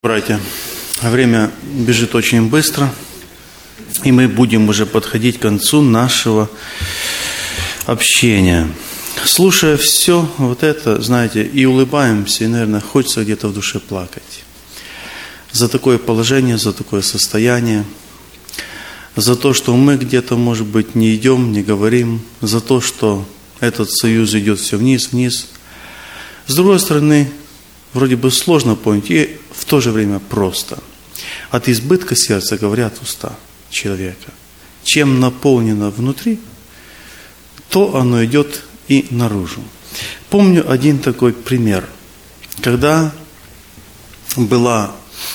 Братья, время бежит очень быстро, и мы будем уже подходить к концу нашего общения. Слушая все вот это, знаете, и улыбаемся, и, наверное, хочется где-то в душе плакать. За такое положение, за такое состояние, за то, что мы где-то, может быть, не идем, не говорим, за то, что этот союз идет все вниз, вниз. С другой стороны, вроде бы сложно понять, и в то же время просто. От избытка сердца говорят уста человека. Чем наполнено внутри, то оно идет и наружу. Помню один такой пример. Когда была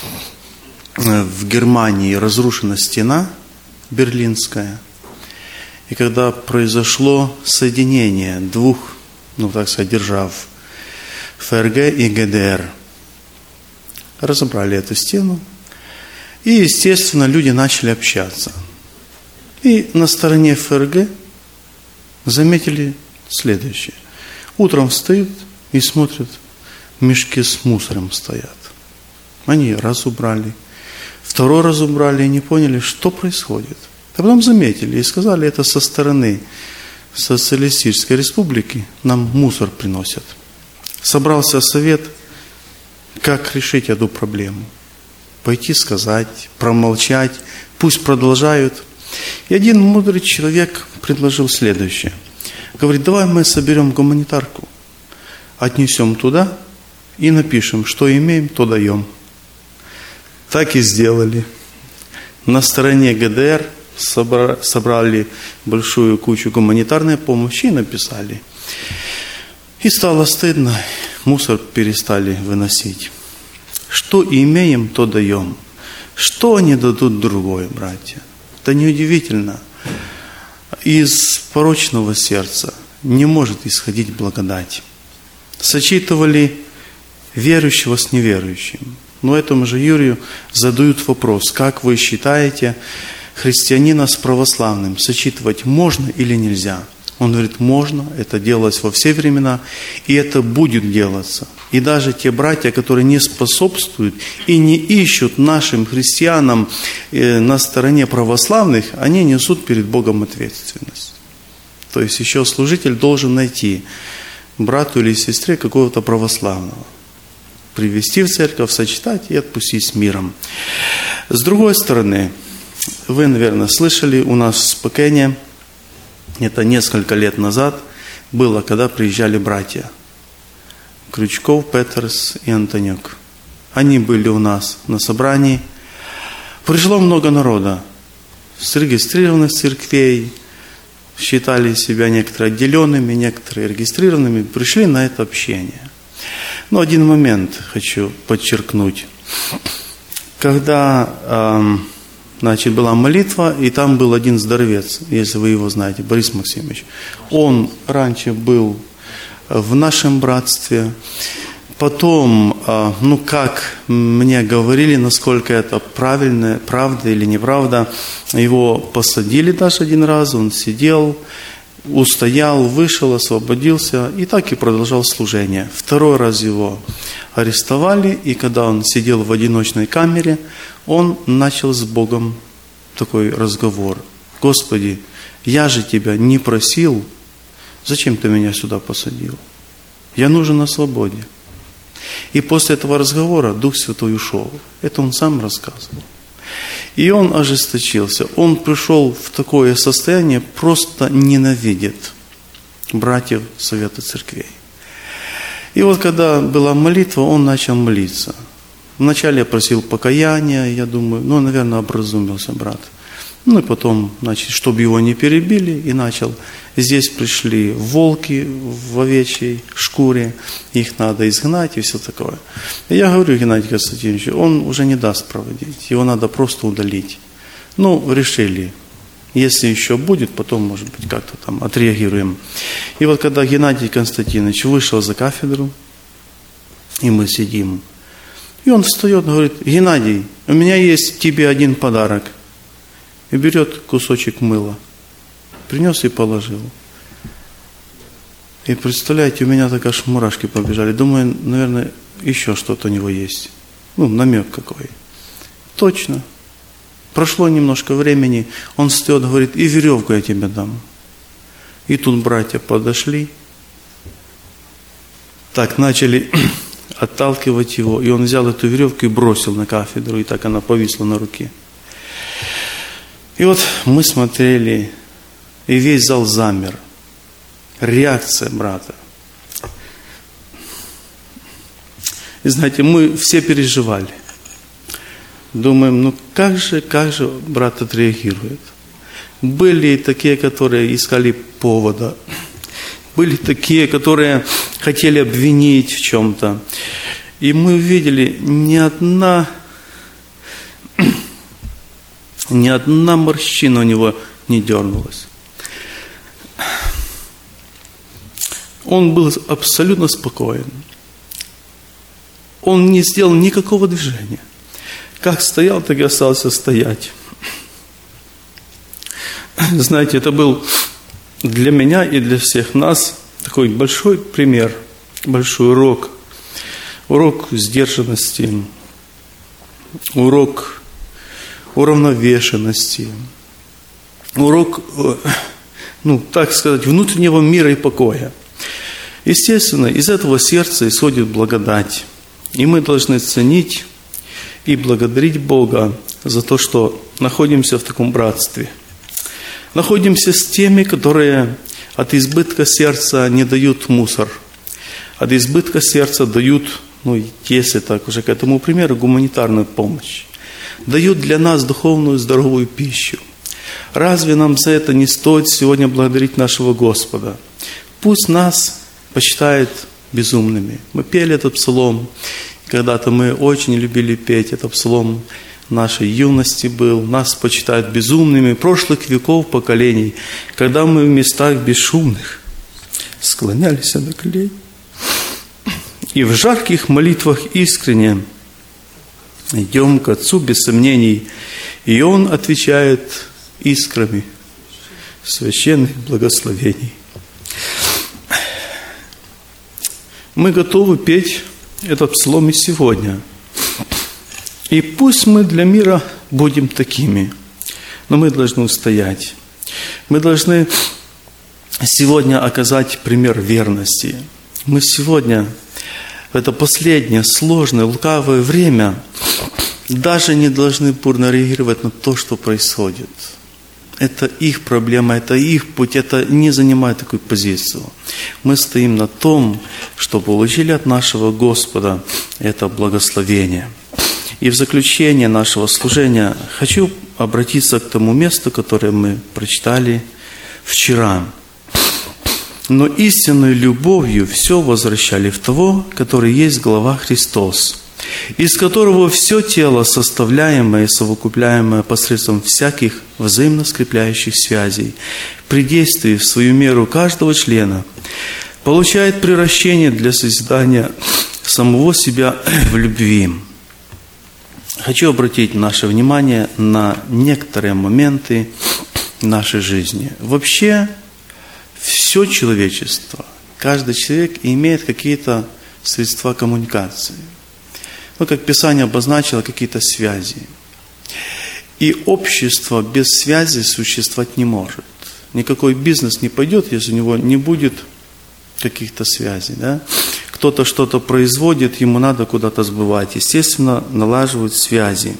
в Германии разрушена стена Берлинская, и когда произошло соединение двух, держав ФРГ и ГДР, разобрали эту стену, и, естественно, люди начали общаться. И на стороне ФРГ заметили следующее. Утром встают и смотрят, мешки с мусором стоят. Они раз убрали, второй раз убрали и не поняли, что происходит. А потом заметили и сказали, это со стороны Социалистической Республики нам мусор приносят. Собрался совет, как решить эту проблему. Пойти сказать, промолчать, пусть продолжают. И один мудрый человек предложил следующее. Говорит, давай мы соберем гуманитарку, отнесем туда и напишем, что имеем, то даем. Так и сделали. На стороне ГДР собрали большую кучу гуманитарной помощи и написали. И стало стыдно, мусор перестали выносить. Что имеем, то даем. Что они дадут другое, братья? Это неудивительно. Из порочного сердца не может исходить благодать. Сочетывали верующего с неверующим. Но этому же Юрию задают вопрос, как вы считаете, христианина с православным сочетывать можно или нельзя? Он говорит, можно, это делалось во все времена, и это будет делаться. И даже те братья, которые не способствуют и не ищут нашим христианам на стороне православных, они несут перед Богом ответственность. То есть еще служитель должен найти брату или сестре какого-то православного, привести в церковь, сочетать и отпустить с миром. С другой стороны, вы, наверное, слышали, у нас в Спокене, это несколько лет назад было, когда приезжали братья Крючков, Петерс и Антонюк. Они были у нас на собрании. Пришло много народа, зарегистрированных церквей, считали себя некоторые отделенными, некоторые регистрированными, пришли на это общение. Но один момент хочу подчеркнуть. Когда была молитва, и там был один здоровец, если вы его знаете, Борис Максимович. Он раньше был в нашем братстве. Потом, как мне говорили, насколько это правильно, правда или неправда, его посадили даже один раз, он сидел, устоял, вышел, освободился, и так и продолжал служение. Второй раз его арестовали, и когда он сидел в одиночной камере, он начал с Богом такой разговор. Господи, я же Тебя не просил, зачем Ты меня сюда посадил? Я нужен на свободе. И после этого разговора Дух Святой ушел. Это он сам рассказывал. И он ожесточился. Он пришел в такое состояние, просто ненавидит братьев Совета Церквей. И вот когда была молитва, он начал молиться. Вначале я просил покаяния, я думаю, наверное, образумился брат. И потом, чтобы его не перебили, и начал. Здесь пришли волки в овечьей шкуре, их надо изгнать и все такое. И я говорю Геннадию Константиновичу, он уже не даст проводить, его надо просто удалить. Решили. Если еще будет, потом, может быть, как-то там отреагируем. И вот когда Геннадий Константинович вышел за кафедру, и мы сидим, и он встает и говорит, Геннадий, у меня есть тебе один подарок. И берет кусочек мыла, принес и положил. И представляете, у меня так аж мурашки побежали. Думаю, наверное, еще что-то у него есть. намек какой. Точно. Прошло немножко времени, он встает, говорит, и веревку я тебе дам. И тут братья подошли, так начали отталкивать его, и он взял эту веревку и бросил на кафедру, и так она повисла на руке. И вот мы смотрели, и весь зал замер. Реакция брата. И знаете, мы все переживали. Думаем, как же брат отреагирует? Были такие, которые искали повода. Были такие, которые хотели обвинить в чем-то. И мы увидели, ни одна морщина у него не дернулась. Он был абсолютно спокоен. Он не сделал никакого движения. Как стоял, так и остался стоять. Знаете, это был для меня и для всех нас такой большой пример, большой урок. Урок сдержанности, урок уравновешенности, урок, так сказать, внутреннего мира и покоя. Естественно, из этого сердца исходит благодать. И мы должны ценить и благодарить Бога за то, что находимся в таком братстве. Находимся с теми, которые от избытка сердца не дают мусор. От избытка сердца дают, если так уже к этому примеру, гуманитарную помощь. Дают для нас духовную здоровую пищу. Разве нам за это не стоит сегодня благодарить нашего Господа? Пусть нас посчитает безумными. Мы пели этот псалом. Когда-то мы очень любили петь. Этот псалом нашей юности был. Нас почитают безумными прошлых веков, поколений, когда мы в местах бесшумных склонялись до колен. И в жарких молитвах искренне идем к Отцу без сомнений. И Он отвечает искрами священных благословений. Мы готовы петь этот псалом и сегодня. И пусть мы для мира будем такими, но мы должны устоять. Мы должны сегодня оказать пример верности. Мы сегодня, в это последнее, сложное, лукавое время, даже не должны бурно реагировать на то, что происходит. Это их проблема, это их путь, это не занимает такую позицию. Мы стоим на том, что получили от нашего Господа это благословение. И в заключение нашего служения хочу обратиться к тому месту, которое мы прочитали вчера. «Но истинной любовью все возвращали в того, который есть глава Христос, из которого все тело, составляемое и совокупляемое посредством всяких взаимно скрепляющих связей, при действии в свою меру каждого члена, получает приращение для созидания самого себя в любви». Хочу обратить наше внимание на некоторые моменты нашей жизни. Вообще, все человечество, каждый человек имеет какие-то средства коммуникации. Как Писание обозначило, какие-то связи. И общество без связи существовать не может. Никакой бизнес не пойдет, если у него не будет каких-то связей. Да? Кто-то что-то производит, ему надо куда-то сбывать. Естественно, налаживают связи.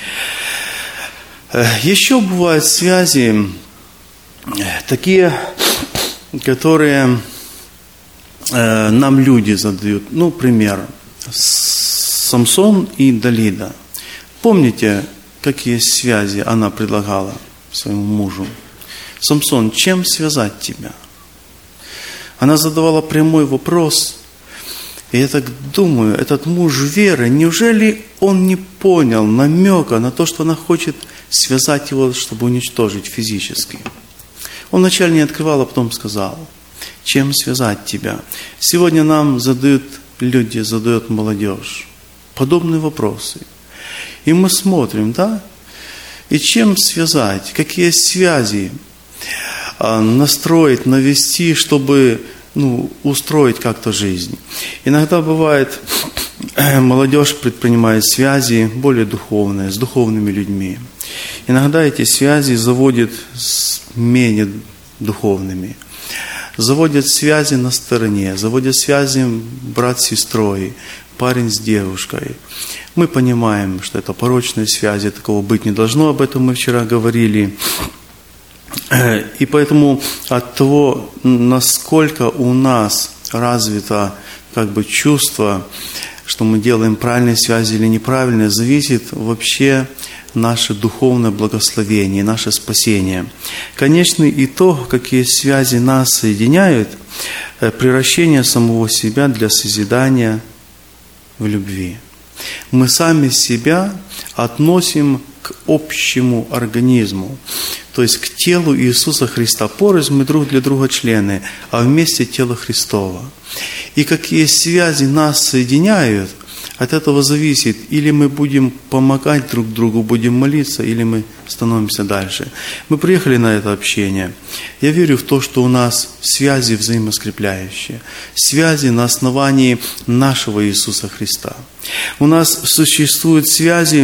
Еще бывают связи такие, которые нам люди задают. Пример. Самсон и Далида. Помните, какие связи она предлагала своему мужу? Самсон, чем связать тебя? Она задавала прямой вопрос. И я так думаю, этот муж веры, неужели он не понял намека на то, что она хочет связать его, чтобы уничтожить физически? Он вначале не открывал, а потом сказал, чем связать тебя? Сегодня нам задают люди, задают молодежь подобные вопросы. И мы смотрим, да? И чем связать? Какие связи настроить, навести, чтобы устроить как-то жизнь? Иногда бывает, молодежь предпринимает связи более духовные, с духовными людьми. Иногда эти связи заводят с менее духовными. Заводят связи на стороне, заводят связи брат с сестрой, парень с девушкой. Мы понимаем, что это порочные связи, такого быть не должно, об этом мы вчера говорили. И поэтому от того, насколько у нас развито чувство, что мы делаем правильные связи или неправильные, зависит вообще наше духовное благословение, наше спасение. Конечный итог, какие связи нас соединяют, превращение самого себя для созидания в любви. Мы сами себя относим к общему организму, то есть к телу Иисуса Христа. Порознь мы друг для друга члены, а вместе тело Христово. И какие связи нас соединяют, от этого зависит, или мы будем помогать друг другу, будем молиться, или мы становимся дальше. Мы приехали на это общение. Я верю в то, что у нас связи взаимоскрепляющие, связи на основании нашего Иисуса Христа. У нас существуют связи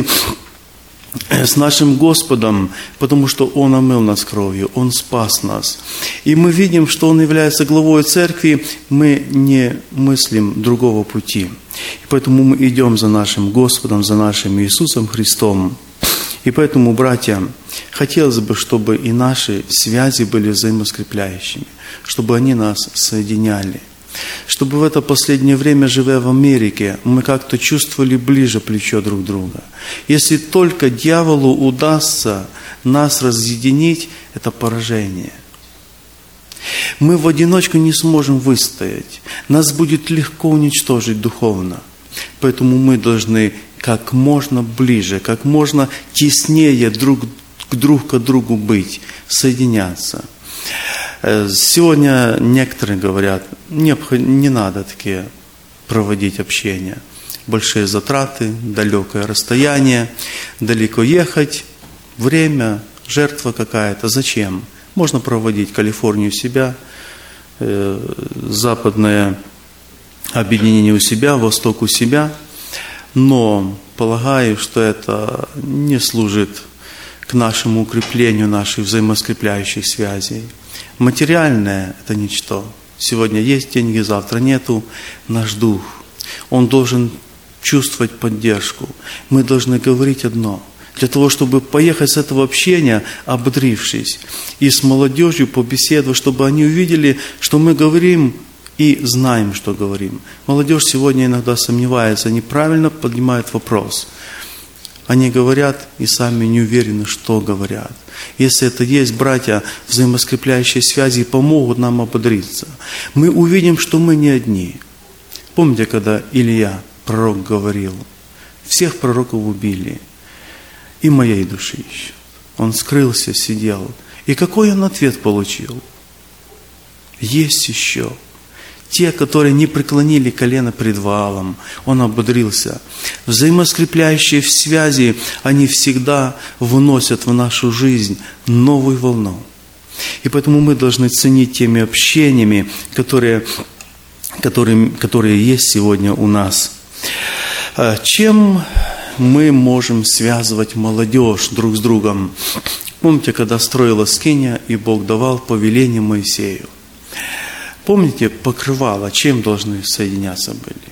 с нашим Господом, потому что Он омыл нас кровью, Он спас нас. И мы видим, что Он является главой церкви, мы не мыслим другого пути. И поэтому мы идем за нашим Господом, за нашим Иисусом Христом. И поэтому, братья, хотелось бы, чтобы и наши связи были взаимоскрепляющими, чтобы они нас соединяли. Чтобы в это последнее время, живя в Америке, мы как-то чувствовали ближе плечо друг друга. Если только дьяволу удастся нас разъединить, это поражение. Мы в одиночку не сможем выстоять. Нас будет легко уничтожить духовно. Поэтому мы должны как можно ближе, как можно теснее друг к другу быть, соединяться. Сегодня некоторые говорят, не надо такие проводить общения. Большие затраты, далекое расстояние, далеко ехать, время, жертва какая-то. Зачем? Можно проводить Калифорнию у себя, западное объединение у себя, восток у себя. Но полагаю, что это не служит к нашему укреплению наших взаимоскрепляющих связей. Материальное – это ничто. Сегодня есть деньги, завтра нету. Наш дух, он должен чувствовать поддержку. Мы должны говорить одно. Для того, чтобы поехать с этого общения, ободрившись, и с молодежью побеседовать, чтобы они увидели, что мы говорим и знаем, что говорим. Молодежь сегодня иногда сомневается, они правильно поднимают вопрос. Они говорят и сами не уверены, что говорят. Если это есть, братья, взаимоскрепляющие связи помогут нам ободриться. Мы увидим, что мы не одни. Помните, когда Илья, пророк, говорил, всех пророков убили, и моей души ищут. Он скрылся, сидел. И какой он ответ получил? Есть еще. Те, которые не преклонили колено пред Ваалом, он ободрился. Взаимоскрепляющие связи, они всегда вносят в нашу жизнь новую волну. И поэтому мы должны ценить теми общениями, которые есть сегодня у нас. Чем мы можем связывать молодежь друг с другом? Помните, когда строилась скиния, и Бог давал повеление Моисею. Помните, покрывала, чем должны соединяться были?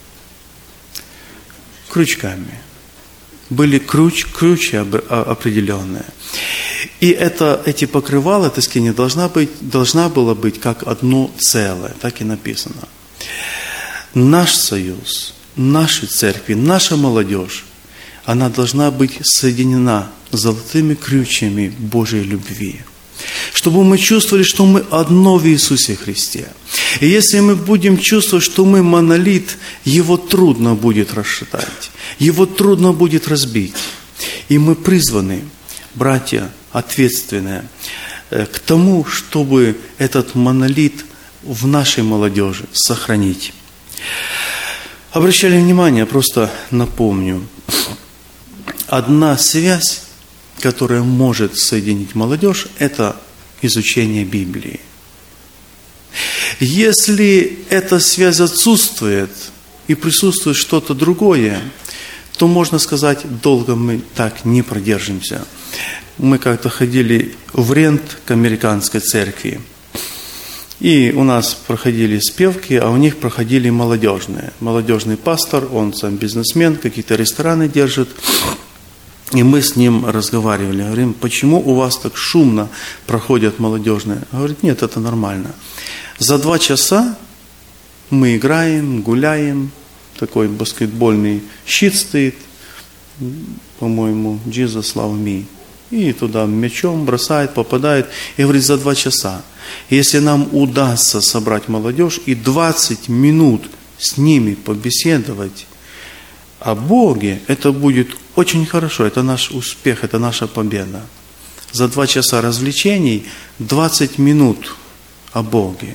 Крючками. Были крючи определенные. И эти покрывала, эта скиния должна была быть как одно целое. Так и написано. Наш союз, наши церкви, наша молодежь, она должна быть соединена золотыми крючьями Божьей любви. Чтобы мы чувствовали, что мы одно в Иисусе Христе. И если мы будем чувствовать, что мы монолит, его трудно будет расшатать, его трудно будет разбить. И мы призваны, братья, ответственные, к тому, чтобы этот монолит в нашей молодежи сохранить. Обращали внимание, просто напомню, одна связь, которая может соединить молодежь, это изучение Библии. Если эта связь отсутствует, и присутствует что-то другое, то, можно сказать, долго мы так не продержимся. Мы как-то ходили в Рент к американской церкви, и у нас проходили спевки, а у них проходили молодежные. Молодежный пастор, он сам бизнесмен, какие-то рестораны держит. И мы с ним разговаривали, говорим, почему у вас так шумно проходят молодежные? Говорит, нет, это нормально. За 2 часа мы играем, гуляем, такой баскетбольный щит стоит, по-моему, Jesus love me. И туда мячом бросает, попадает. И говорит, за 2 часа. Если нам удастся собрать молодежь и 20 минут с ними побеседовать о Боге, это будет очень хорошо, это наш успех, это наша победа. За 2 часа развлечений 20 минут о Боге.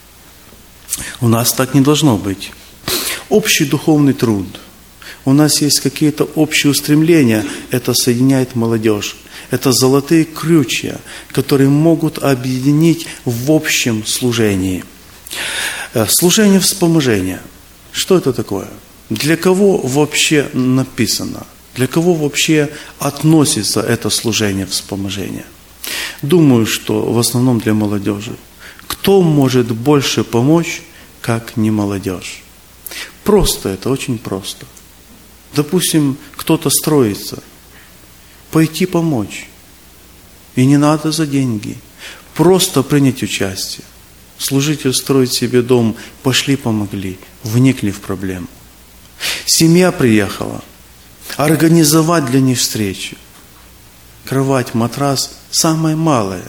У нас так не должно быть. Общий духовный труд. У нас есть какие-то общие устремления, это соединяет молодежь. Это золотые крючья, которые могут объединить в общем служении. Служение вспоможения. Что это такое? Для кого вообще написано? Для кого вообще относится это служение вспоможения? Думаю, что в основном для молодежи. Кто может больше помочь, как не молодежь? Просто это, очень просто. Допустим, кто-то строится. Пойти помочь. И не надо за деньги. Просто принять участие. Служитель строит себе дом, пошли помогли, вникли в проблему. Семья приехала. Организовать для них встречу. Кровать, матрас – самое малое.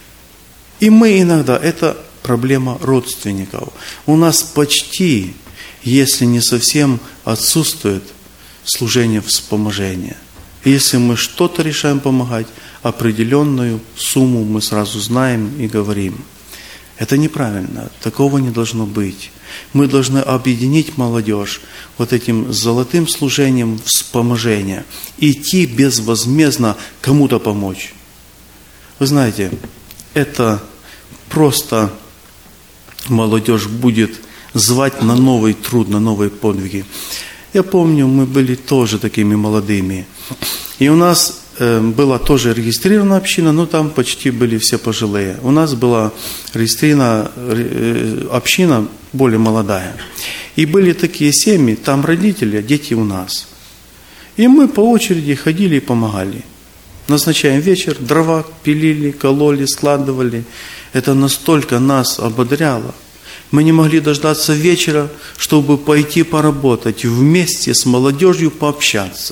И мы иногда, это проблема родственников. У нас почти, если не совсем, отсутствует служение вспоможения. Если мы что-то решаем помогать, определенную сумму мы сразу знаем и говорим. Это неправильно, такого не должно быть. Мы должны объединить молодежь вот этим золотым служением вспоможения. Идти безвозмездно кому-то помочь. Вы знаете, это просто молодежь будет звать на новый труд, на новые подвиги. Я помню, мы были тоже такими молодыми. И у нас была тоже регистрирована община, но там почти были все пожилые. У нас была регистрирована община более молодая. И были такие семьи, там родители, а дети у нас. И мы по очереди ходили и помогали. Назначаем вечер, дрова пилили, кололи, складывали. Это настолько нас ободряло. Мы не могли дождаться вечера, чтобы пойти поработать, вместе с молодежью пообщаться.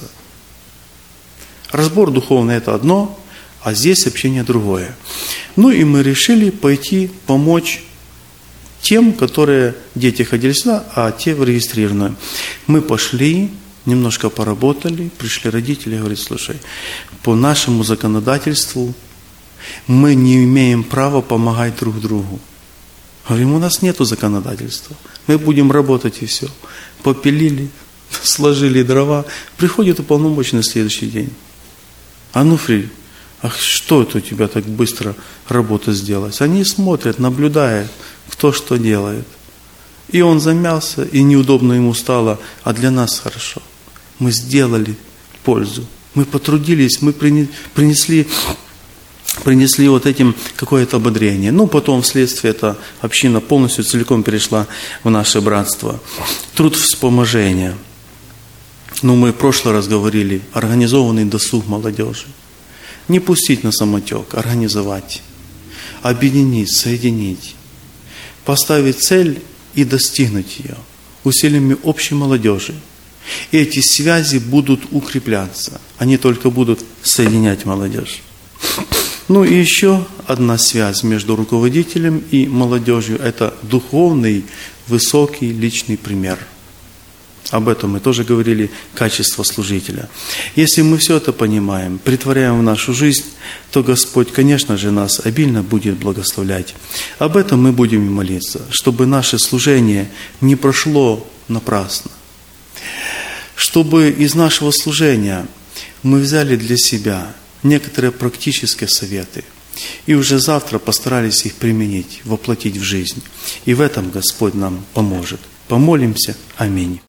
Разбор духовный – это одно, а здесь общение другое. Ну и мы решили пойти помочь тем, которые дети ходили сюда, а те в регистрированную. Мы пошли, немножко поработали, пришли родители, говорят, слушай, по нашему законодательству мы не имеем права помогать друг другу. Говорим, у нас нету законодательства. Мы будем работать и все. Попилили, сложили дрова. Приходит уполномоченный на следующий день. Ануфрий, а что это у тебя так быстро работа сделалась? Они смотрят, наблюдают, кто что делает. И он замялся, и неудобно ему стало, а для нас хорошо. Мы сделали пользу. Мы потрудились, мы принесли вот этим какое-то ободрение. Ну, потом вследствие эта община полностью, целиком перешла в наше братство. Труд вспоможения. Ну, мы в прошлый раз говорили, организованный досуг молодежи. Не пустить на самотек, организовать, объединить, соединить, поставить цель и достигнуть ее усилиями общей молодежи. И эти связи будут укрепляться, они только будут соединять молодежь. Ну и еще одна связь между руководителем и молодежью – это духовный, высокий личный пример. Об этом мы тоже говорили, качество служителя. Если мы все это понимаем, претворяем в нашу жизнь, то Господь, конечно же, нас обильно будет благословлять. Об этом мы будем и молиться, чтобы наше служение не прошло напрасно. Чтобы из нашего служения мы взяли для себя некоторые практические советы и уже завтра постарались их применить, воплотить в жизнь. И в этом Господь нам поможет. Помолимся. Аминь.